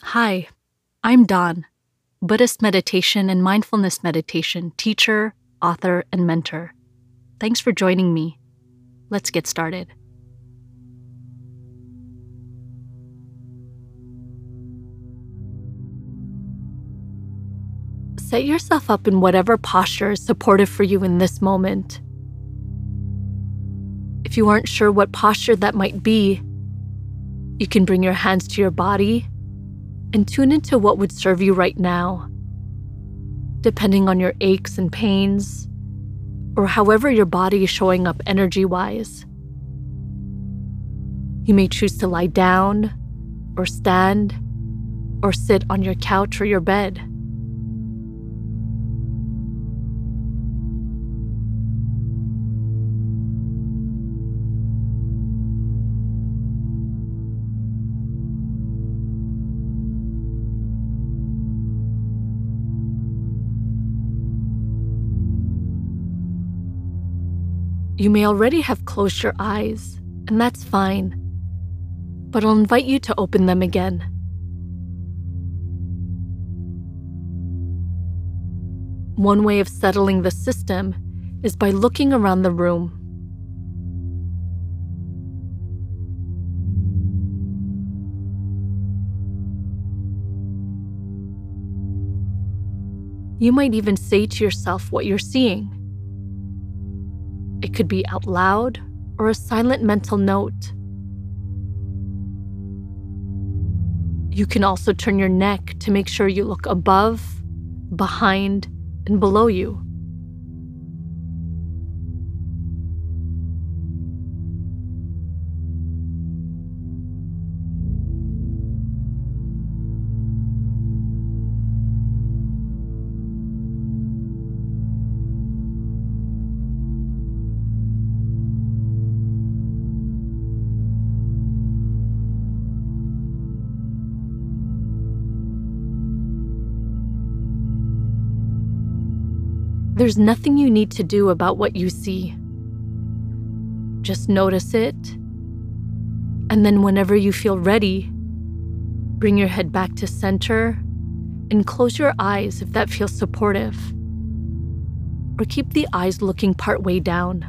Hi, I'm Don, Buddhist meditation and mindfulness meditation teacher, author, and mentor. Thanks for joining me. Let's get started. Set yourself up in whatever posture is supportive for you in this moment. If you aren't sure what posture that might be, you can bring your hands to your body and tune into what would serve you right now, depending on your aches and pains, or however your body is showing up energy-wise. You may choose to lie down, or stand, or sit on your couch or your bed. You may already have closed your eyes, and that's fine, but I'll invite you to open them again. One way of settling the system is by looking around the room. You might even say to yourself what you're seeing. It could be out loud or a silent mental note. You can also turn your neck to make sure you look above, behind, and below you. There's nothing you need to do about what you see. Just notice it, and then whenever you feel ready, bring your head back to center and close your eyes if that feels supportive, or keep the eyes looking partway down.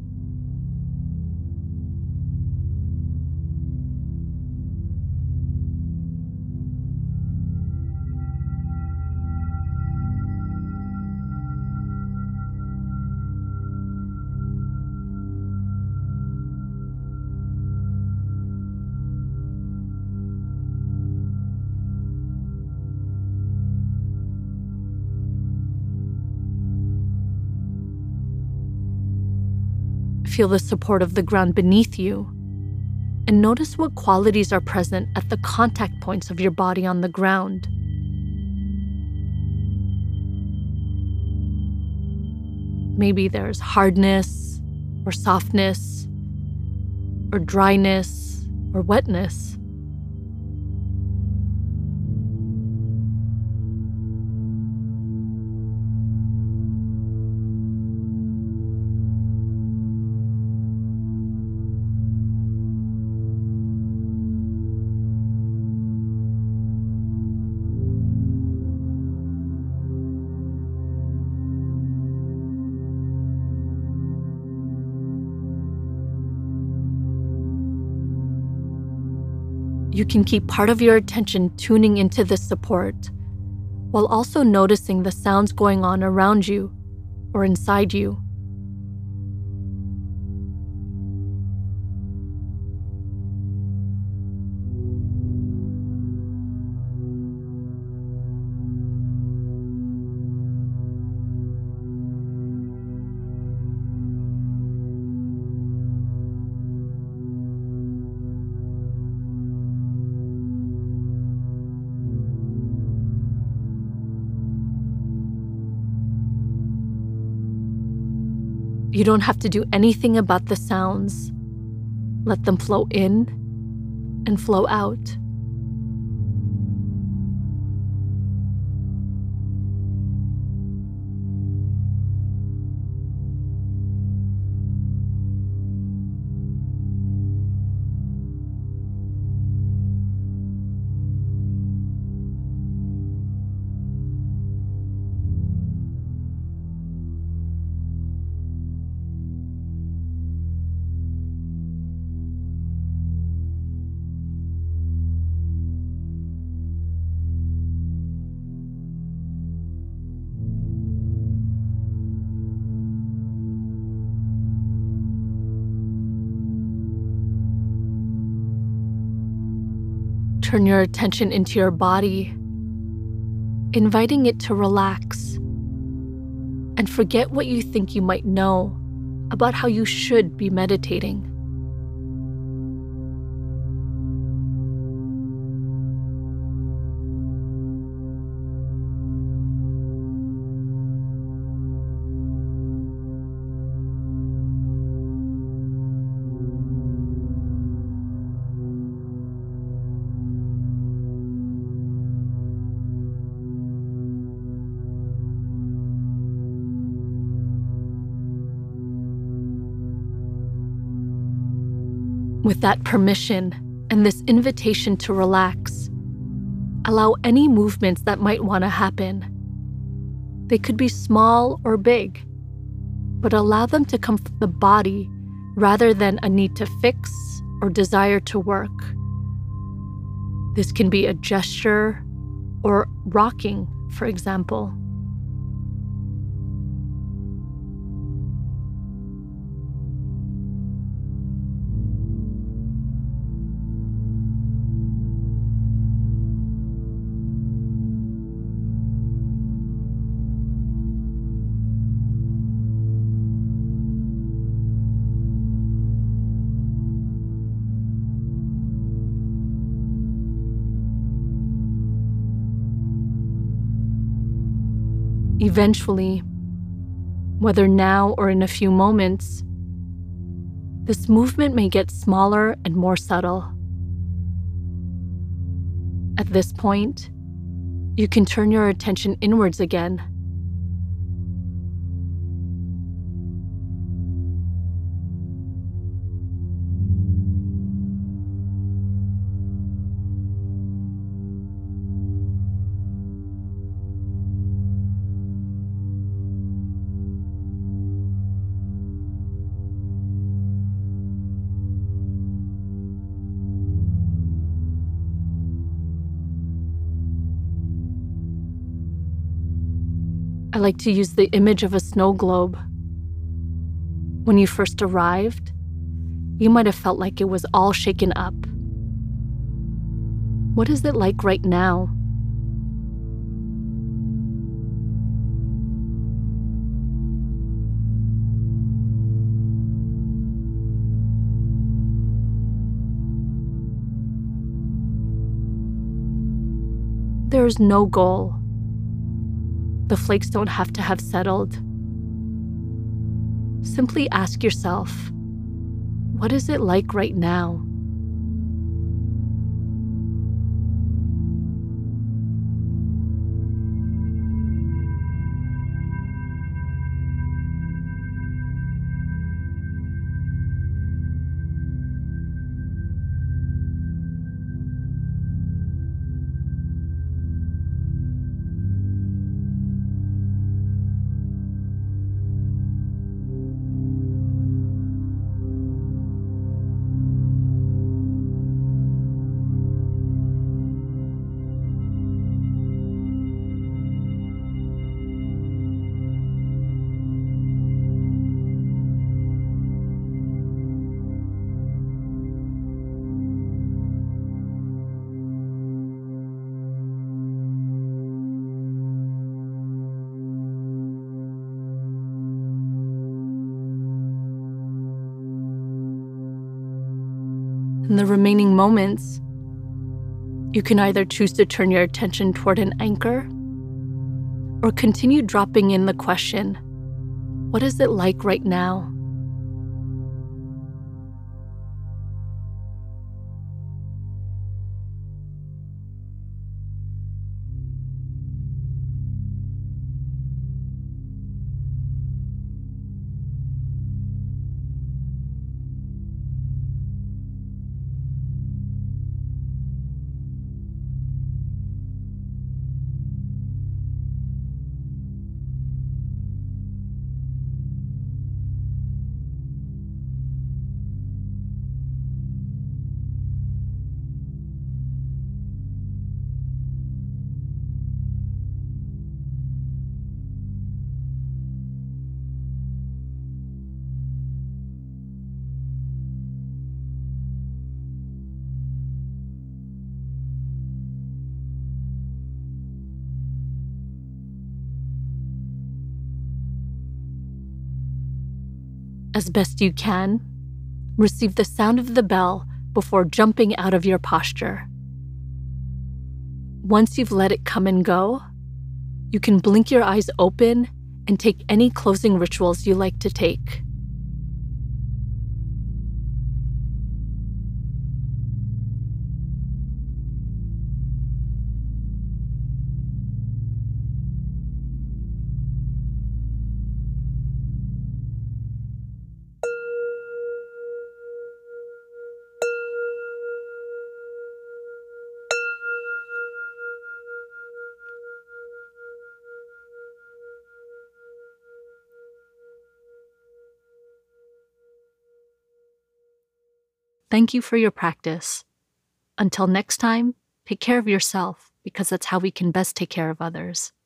Feel the support of the ground beneath you, and notice what qualities are present at the contact points of your body on the ground. Maybe there's hardness, or softness, or dryness, or wetness. You can keep part of your attention tuning into this support, while also noticing the sounds going on around you or inside you. You don't have to do anything about the sounds. Let them flow in and flow out. turn your attention into your body, inviting it to relax and forget what you think you might know about how you should be meditating. With that permission and this invitation to relax, allow any movements that might want to happen. They could be small or big, but allow them to come from the body rather than a need to fix or desire to work. This can be a gesture or rocking, for example. Eventually, whether now or in a few moments, this movement may get smaller and more subtle. At this point, you can turn your attention inwards again. I like to use the image of a snow globe. When you first arrived, you might have felt like it was all shaken up. What is it like right now? There is no goal. The flakes don't have to have settled. Simply ask yourself, what is it like right now? In the remaining moments, you can either choose to turn your attention toward an anchor or continue dropping in the question, what is it like right now? As best you can, receive the sound of the bell before jumping out of your posture. Once you've let it come and go, you can blink your eyes open and take any closing rituals you like to take. Thank you for your practice. Until next time, take care of yourself because that's how we can best take care of others.